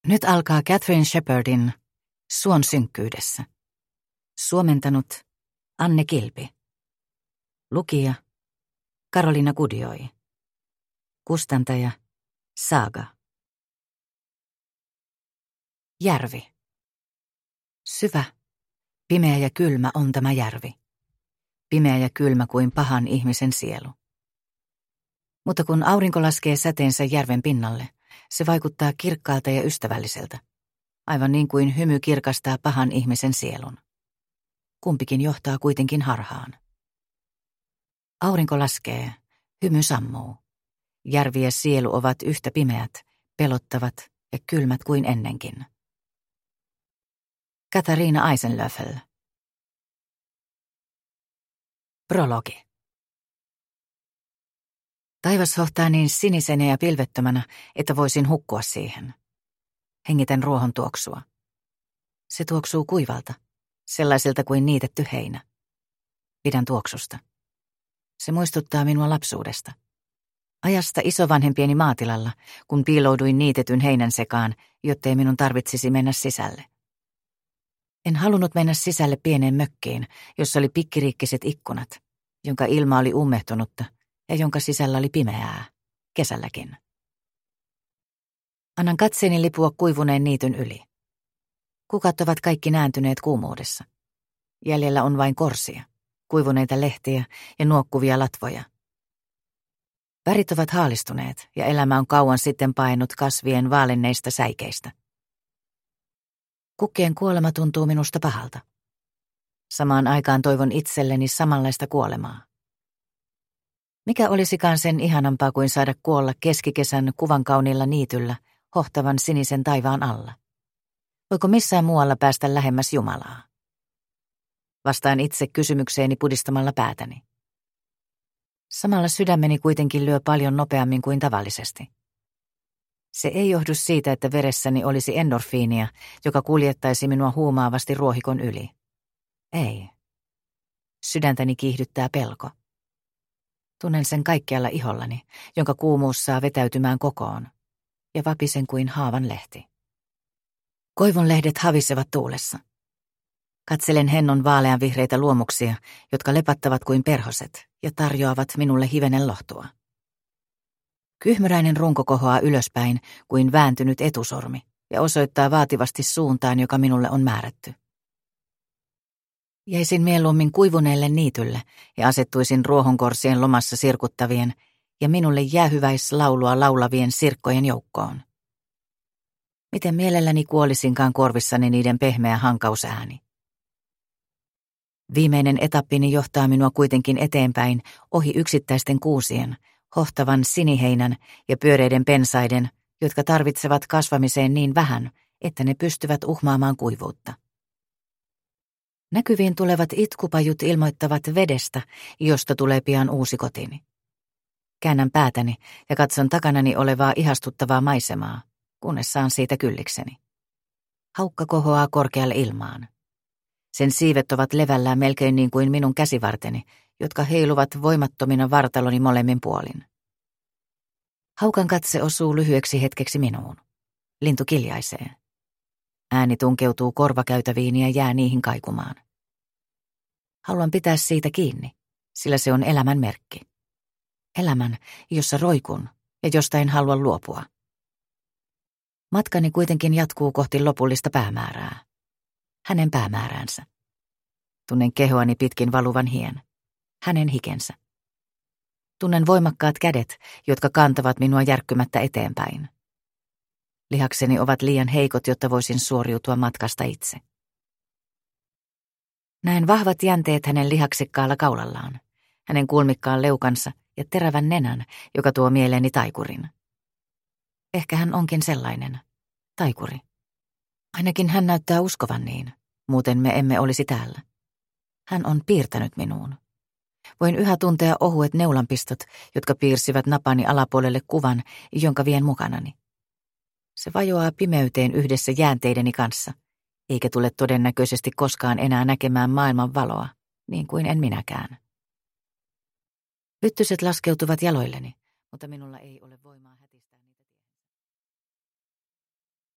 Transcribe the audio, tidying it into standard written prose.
Nyt alkaa Catherine Shepherdin Suon synkkyydessä. Suomentanut Anne Kilpi. Lukija Karolina Gudioi. Kustantaja Saga. Järvi. Syvä, pimeä ja kylmä on tämä järvi. Pimeä ja kylmä kuin pahan ihmisen sielu. Mutta kun aurinko laskee säteensä järven pinnalle, se vaikuttaa kirkkaalta ja ystävälliseltä, aivan niin kuin hymy kirkastaa pahan ihmisen sielun. Kumpikin johtaa kuitenkin harhaan. Aurinko laskee, hymy sammuu. Järvi ja sielu ovat yhtä pimeät, pelottavat ja kylmät kuin ennenkin. Katariina Eisenlöffel. Prologi. Taivas hohtaa niin sinisenä ja pilvettömänä, että voisin hukkua siihen. Hengitän ruohon tuoksua. Se tuoksuu kuivalta, sellaiselta kuin niitetty heinä. Pidän tuoksusta. Se muistuttaa minua lapsuudesta. Ajasta isovanhempieni maatilalla, kun piilouduin niitetyn heinän sekaan, jottei minun tarvitsisi mennä sisälle. En halunnut mennä sisälle pieneen mökkiin, jossa oli pikkiriikkiset ikkunat, jonka ilma oli ummehtunutta ja jonka sisällä oli pimeää, kesälläkin. Annan katseeni lipua kuivuneen niityn yli. Kukat ovat kaikki nääntyneet kuumuudessa. Jäljellä on vain korsia, kuivuneita lehtiä ja nuokkuvia latvoja. Värit ovat haalistuneet ja elämä on kauan sitten painut kasvien vaalenneista säikeistä. Kukkien kuolema tuntuu minusta pahalta. Samaan aikaan toivon itselleni samanlaista kuolemaa. Mikä olisikaan sen ihanampaa kuin saada kuolla keskikesän kuvankauniilla niityllä, hohtavan sinisen taivaan alla? Voiko missään muualla päästä lähemmäs Jumalaa? Vastaan itse kysymykseeni pudistamalla päätäni. Samalla sydämeni kuitenkin lyö paljon nopeammin kuin tavallisesti. Se ei johdu siitä, että veressäni olisi endorfiinia, joka kuljettaisi minua huumaavasti ruohikon yli. Ei. Sydäntäni kiihdyttää pelko. Tunnen sen kaikkialla ihollani, jonka kuumuus saa vetäytymään kokoon, ja vapisen kuin haavan lehti. Koivun lehdet havisevat tuulessa. Katselen hennon vaaleanvihreitä luomuksia, jotka lepattavat kuin perhoset ja tarjoavat minulle hivenen lohtua. Kyhmyräinen runko kohoaa ylöspäin kuin vääntynyt etusormi ja osoittaa vaativasti suuntaan, joka minulle on määrätty. Jäisin mieluummin kuivuneelle niitylle ja asettuisin ruohonkorsien lomassa sirkuttavien ja minulle jäähyväislaulua laulavien sirkkojen joukkoon. Miten mielelläni kuolisinkaan korvissani niiden pehmeä hankausääni. Viimeinen etappini johtaa minua kuitenkin eteenpäin ohi yksittäisten kuusien, hohtavan siniheinän ja pyöreiden pensaiden, jotka tarvitsevat kasvamiseen niin vähän, että ne pystyvät uhmaamaan kuivuutta. Näkyviin tulevat itkupajut ilmoittavat vedestä, josta tulee pian uusi kotini. Käännän päätäni ja katson takanani olevaa ihastuttavaa maisemaa, kunnes saan siitä kyllikseni. Haukka kohoaa korkealle ilmaan. Sen siivet ovat levällään melkein niin kuin minun käsivarteni, jotka heiluvat voimattomina vartaloni molemmin puolin. Haukan katse osuu lyhyeksi hetkeksi minuun. Lintu kiljaisee. Ääni tunkeutuu korvakäytäviin ja jää niihin kaikumaan. Haluan pitää siitä kiinni, sillä se on elämän merkki. Elämän, jossa roikun ja josta en halua luopua. Matkani kuitenkin jatkuu kohti lopullista päämäärää. Hänen päämääränsä. Tunnen kehoani pitkin valuvan hien. Hänen hikensä. Tunnen voimakkaat kädet, jotka kantavat minua järkkymättä eteenpäin. Lihakseni ovat liian heikot, jotta voisin suoriutua matkasta itse. Näen vahvat jänteet hänen lihaksikkaalla kaulallaan, hänen kulmikkaan leukansa ja terävän nenän, joka tuo mieleeni taikurin. Ehkä hän onkin sellainen, taikuri. Ainakin hän näyttää uskovan niin, muuten me emme olisi täällä. Hän on piirtänyt minuun. Voin yhä tuntea ohuet neulanpistot, jotka piirsivät napani alapuolelle kuvan, jonka vien mukanani. Se vajoaa pimeyteen yhdessä jäänteideni kanssa, eikä tule todennäköisesti koskaan enää näkemään maailman valoa, niin kuin en minäkään. Hyttyset laskeutuvat jaloilleni, mutta minulla ei ole voimaa hätistä.